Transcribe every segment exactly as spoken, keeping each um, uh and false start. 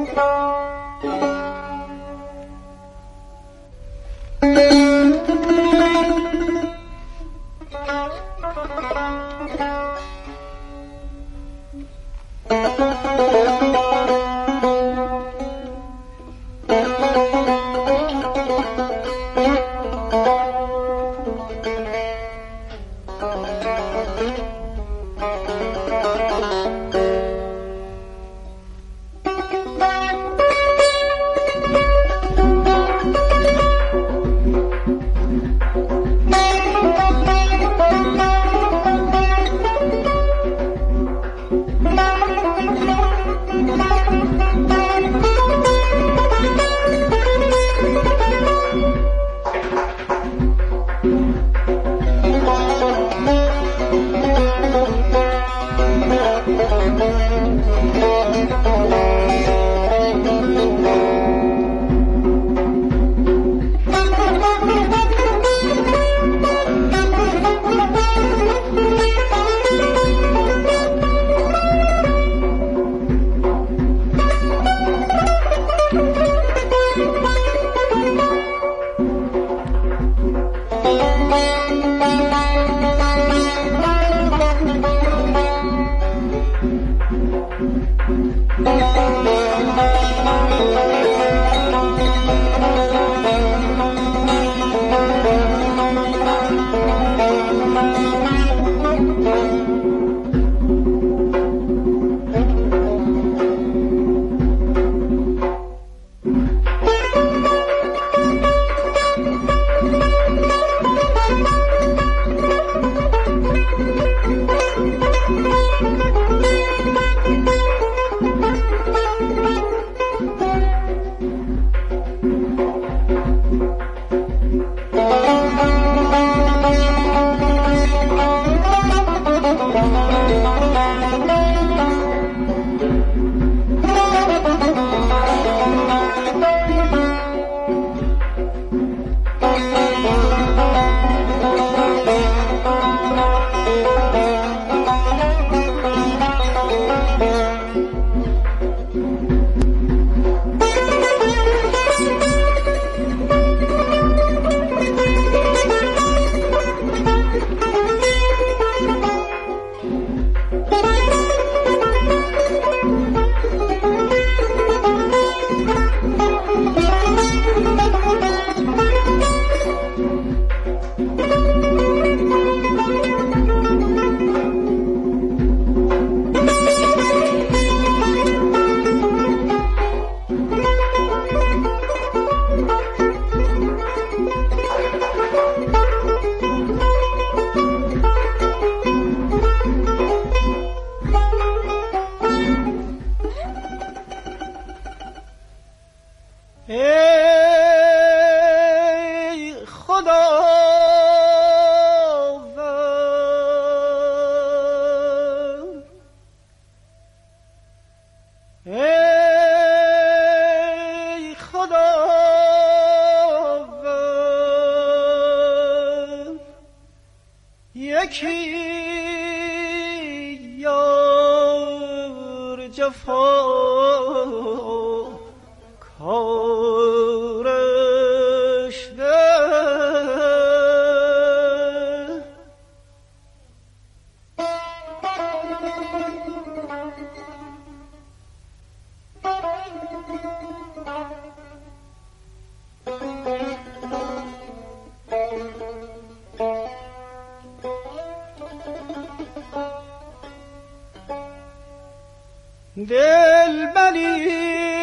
دلبری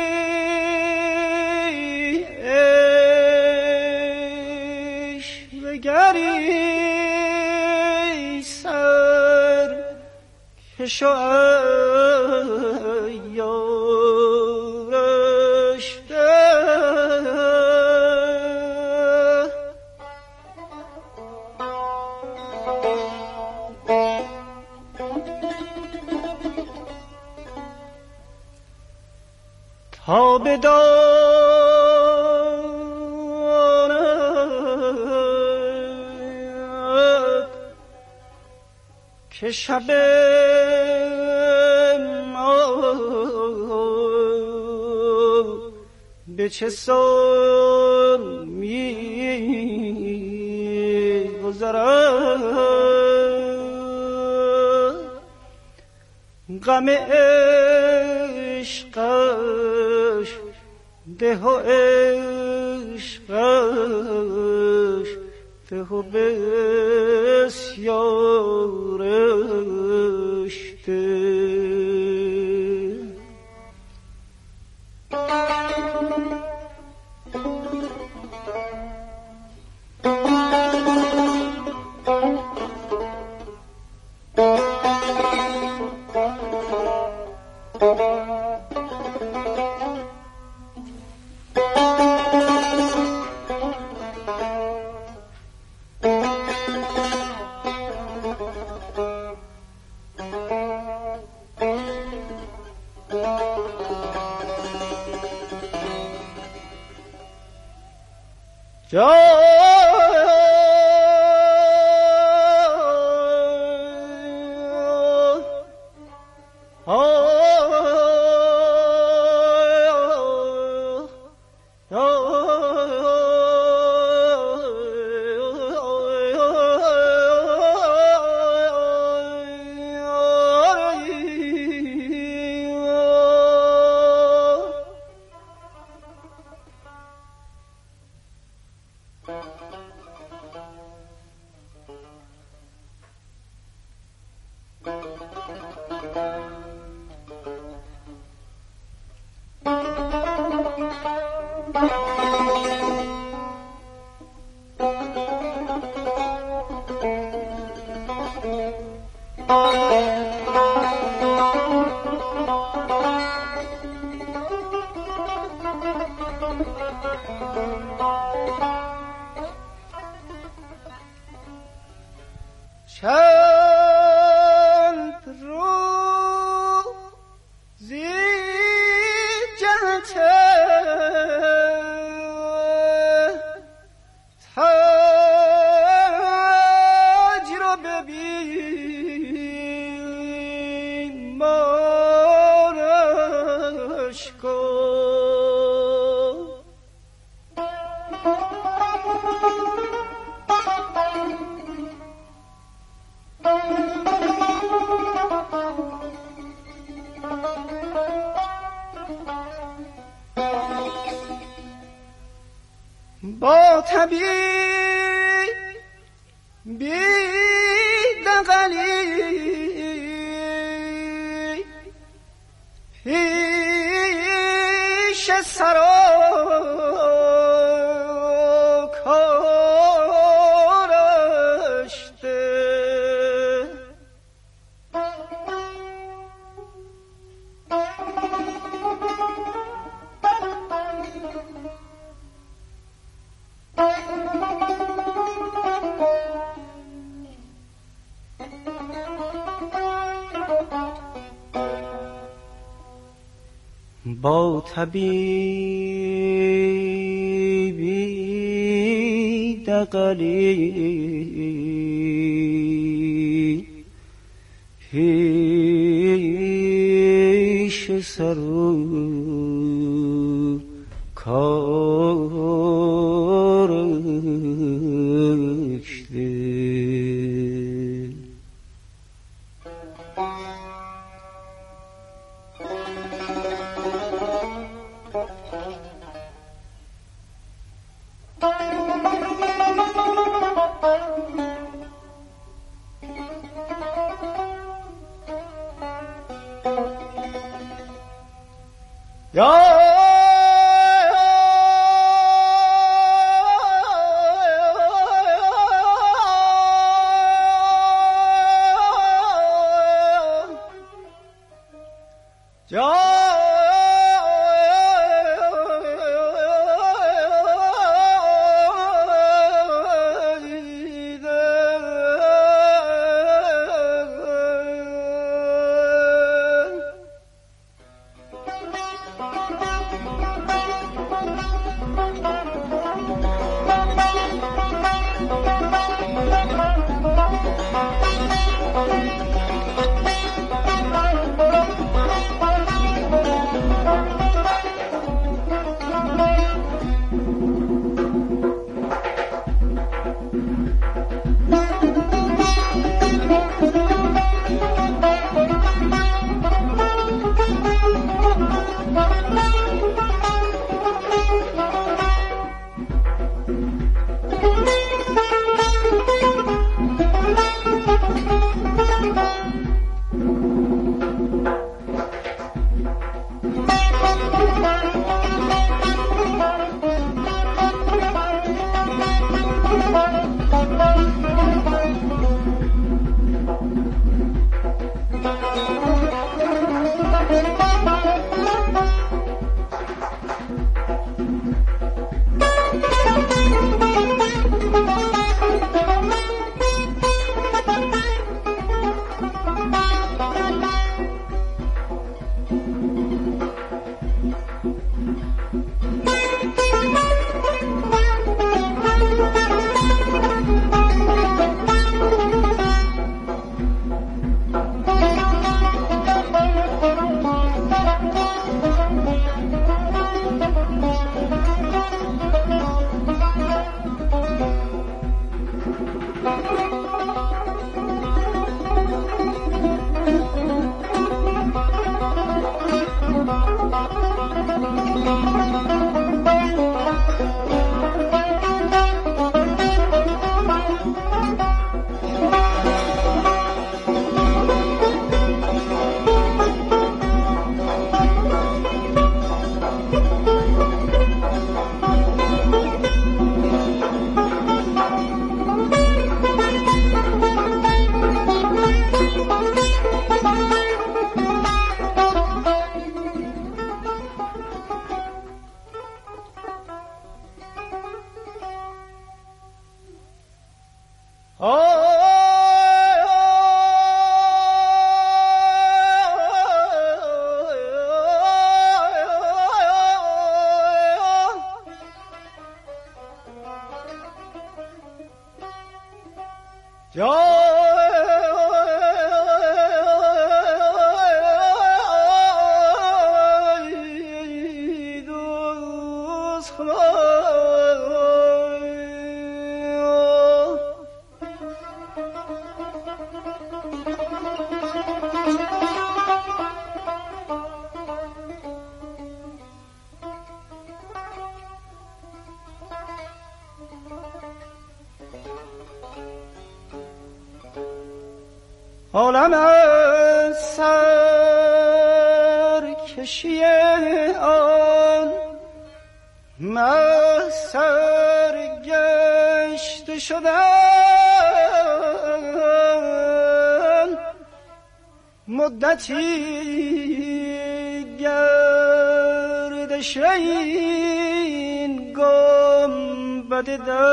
عشقگری سر کشو ایارش تا بداند که شب ما به چه سان می گذرد غم عشقش ده و عشقش ده و بسیارش ده. با طبیب بی دغلی پیش سرا کارش ده با طبیبی دغلی پیش سرو کارش ده یا عالم سرکشی آن من سرگشته شدن مدتی گردش این گنبد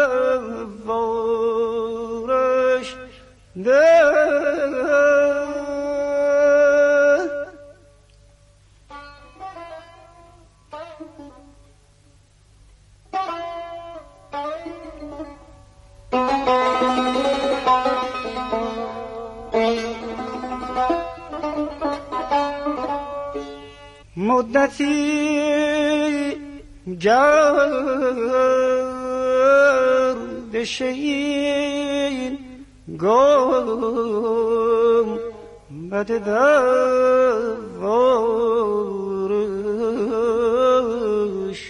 دوارش ده مدتی گردش این گنبد دوارش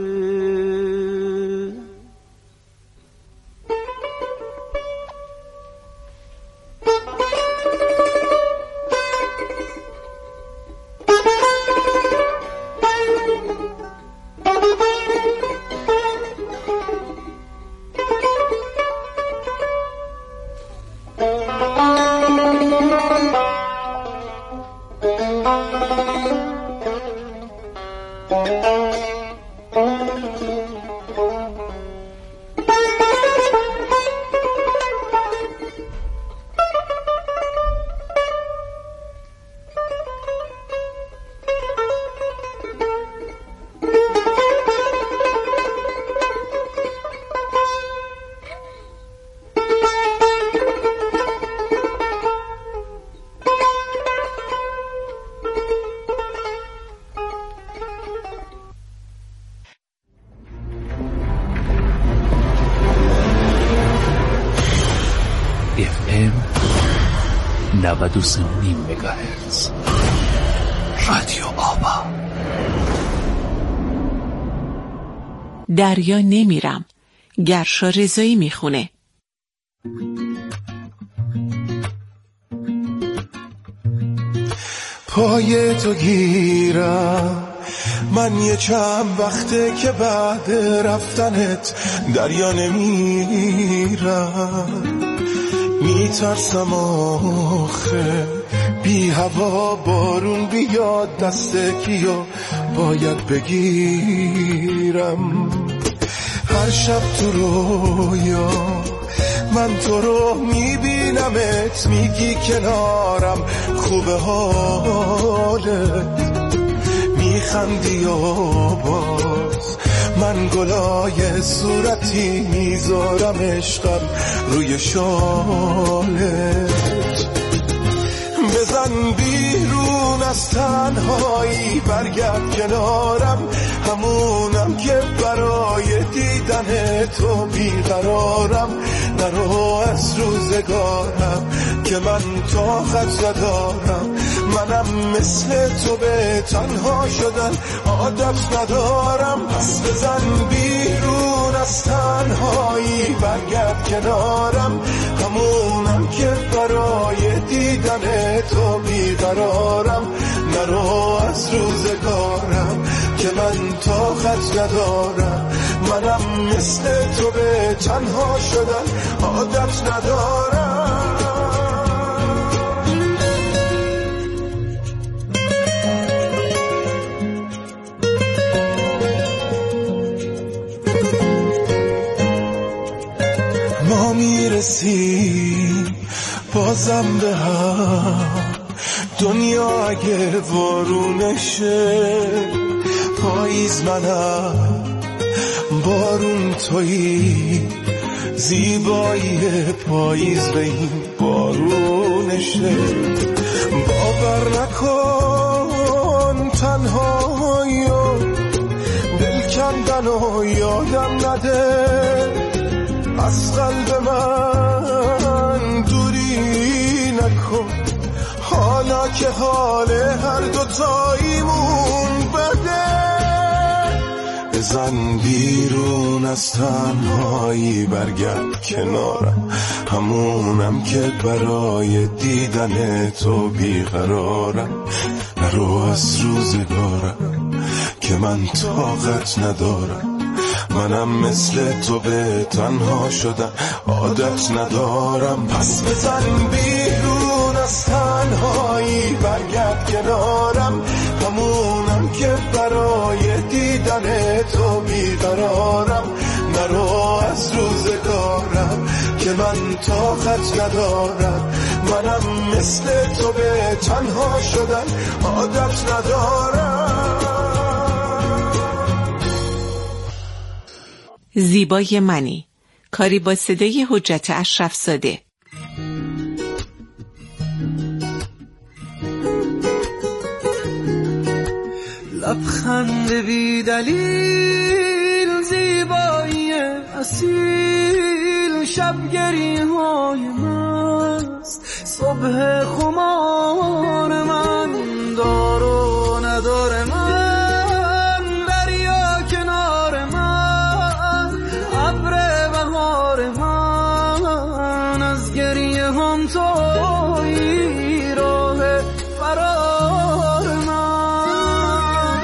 نود و سه و نیم مگاهرتز رادیو آبا. دریا نمیرم، گرشا رضایی میخونه. پای تو گیرم من یه چند وقته که بعد رفتنت دریا نمیرم، میترسم آخه بی هوا بارون بیاد دست کیو باید بگیرم. هر شب تو رویا من تو رو میبینمت، میگی کنارم خوبه حالت، میخندی و من گلای صورتی میذارم عشقم روی شالت. بزن بیرون از تنهایی برگرد کنارم، همونم که برای دیدن تو بیقرارم. نرو از روزگارم که من طاقت ندارم، منم مثل تو به تنها شدن عادت ندارم. پس بزن بیرون از تنهایی برگرد کنارم، همونم که برای دیدن تو بیقرارم. نرو از روزگارم که من طاقت ندارم، منم مثل تو به تنها شدن عادت ندارم. ما میرسیم بازم به هم، دنیا اگه بارونشه پاییز منم، بارون تویی، زیبایی پاییز به این بارونشه. باور نکن تنهایی و دل کندن و یادم نده، از قلب من دوری نکن، حالا که حال هر دوتاییمون بده. بزن بیرون از تنهایی برگرد کنارم، همونم که برای دیدن تو بیقرارم. نرو از روزگارم که من طاقت ندارم، منم مثل تو به تنها شدن عادت ندارم. پس بزن بیرون از تنهایی برگرد کنارم، همونم که برای دیدن تو بیقرارم. نرو از روزگارم که من طاقت ندارم، منم مثل تو به تنها شدن عادت ندارم. زیبای منی، کاری با صدای حجت اشرف زاده. لبخند بی دلیل، زیبایی اصیل، شبگری های مست، صبح خمار من، دار و ندار من، دریا کنار من، ابر بهار من، از گریه هم تویی، راه فرار من.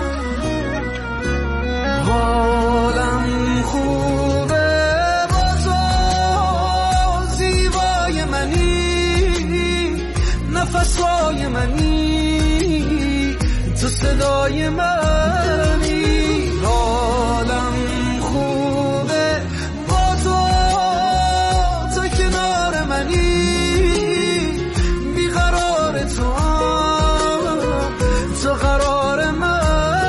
حالم خوبه با تو، زیبای منی، نفسهای منی، تو صدای منی. حالم خوبه با تو، تو کنار منی، بیقرار تو، تو قرار منی.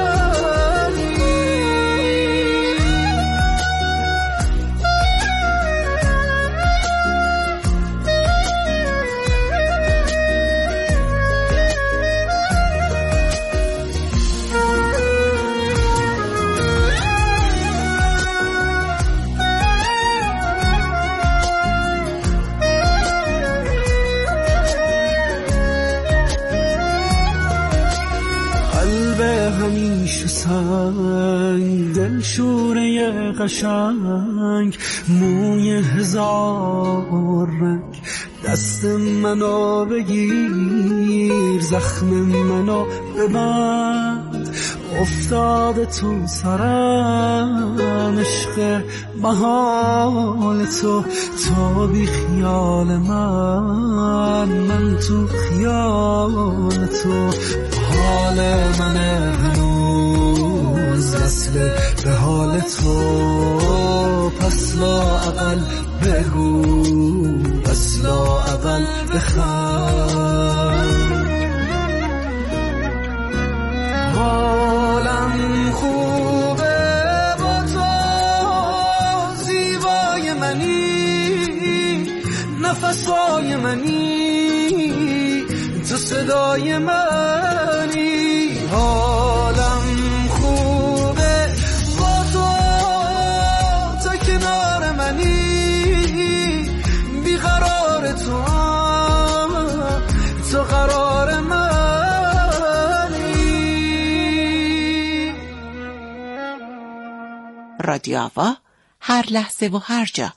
قلب همیشه سنگ، دل شوره قشنگ، موی هزار رنگ، دست منو بگیر، زخم منو ببند، افتاده تو سرم عشق محال تو، تو بی خیال من، من تو خیال تو. حال من هنوز وصل به حال تو، پس لااقل بگو، پس لااقل بخند. حالم خوبه با قفسای منی، تو صدای منی، حالم خوبه با تو، تا کنار منی، بیقرار تو، تو قرار منی. رادیو آوا، هر لحظه و هر جا.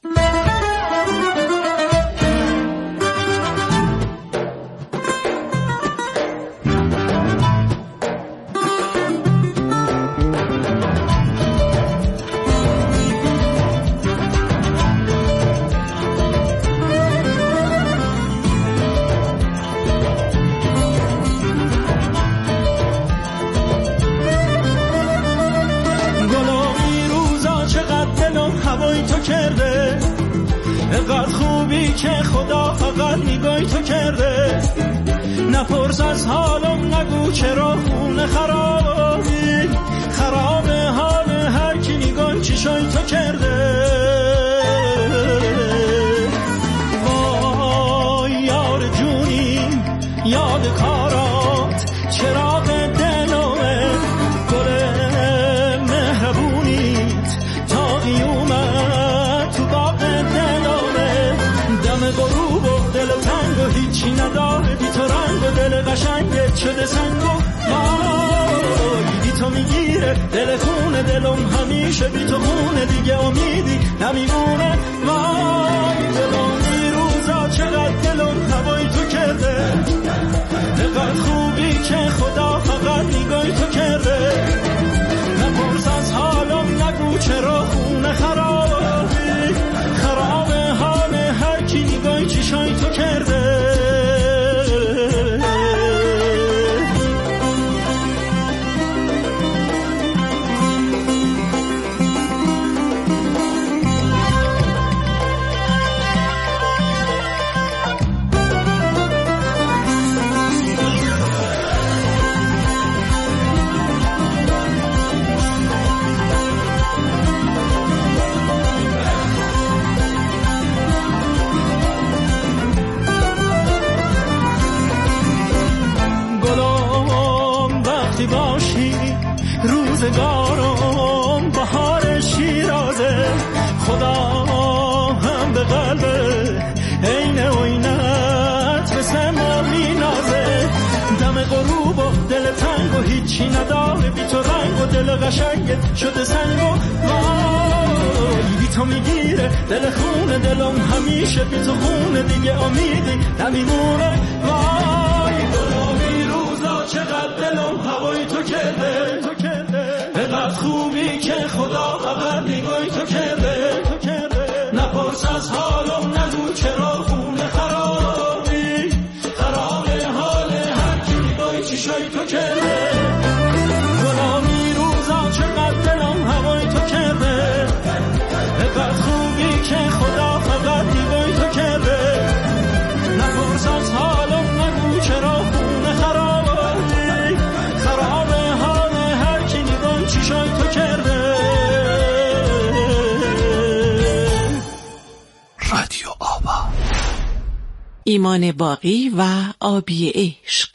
اینقدر خوبی که خدا فقط نگاهی تو کرده، نپرس از حالم، نگو چرا خونه خرابی، خراب حال هر کی نگاه چشای تو کرده. وای یار جونی، یاد کارات، چراغ دلمه، گل مهربونیت تا قیومت تو باغ دلمه، دم غروب و دل تنگ و هیچی نداره بی تو، رنگ و دل قشنگت شده سنگ و وای بی تو میگیره دل خونه دلم، همیشه بی تو خونه دیگه امیدی نمیمونه. وای دلم این روزا چقدر دلم هوای تو کرده، اینقدر خوبی که خدا فقط نگاهی تو کرده، نپرس از حالم، نگو چرا خونه خرابی، خراب حال هر کی نگاهی چشای تو کرده. روزگارم بهار شیرازه، خدا هم به قلب عین عینت به سما مینازه، دم غروب و دل تنگ و هیچی نداره بی تو، رنگ و دل قشنگت شده سنگ و وای بی تو میگیره دل خونه دلم، همیشه بی تو خونه دیگه امیدی نمیمونه. وای دلم روزا چقدر دلم هوای تو کرده، اینقدر خوبی که خدا فقط نگاهی تو کرده، نپرس از حالم، نگو چرا خونه خرابی، خراب حال هر کی نگاهی چشای تو کرده. غلامی روزا چقدر دلم هوای تو کرده، اینقدر خوبی که خدا فقط نگاهی تو کرده، نپرس از حالم، نگو چرا خونه خرابی، خراب حال هر کی نگاهی چشای تو کرده. رادیو آوا، ایمان باقی و آبی عشق.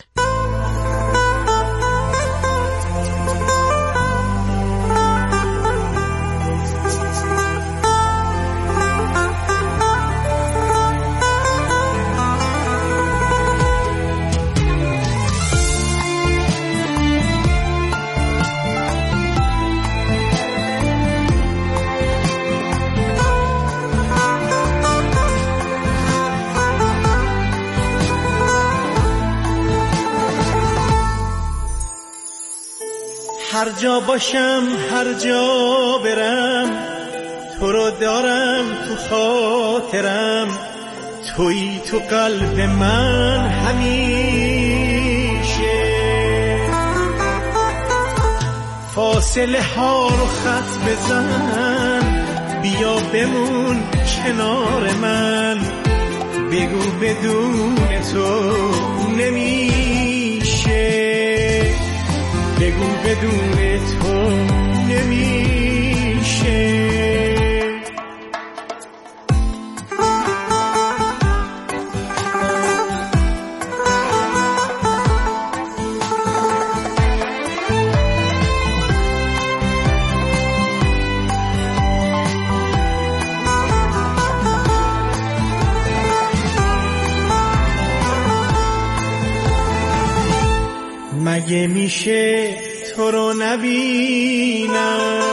هر جا باشم، هر جا برم، تو رو دارم تو خاطرم، تویی تو قلب من همیشه، فاصله ها رو خط بزن، بیا بمون کنار من، بگو بدون تو نمیشه، بگو بدون تو نمیشه. مگه میشه تو رو نبینم؟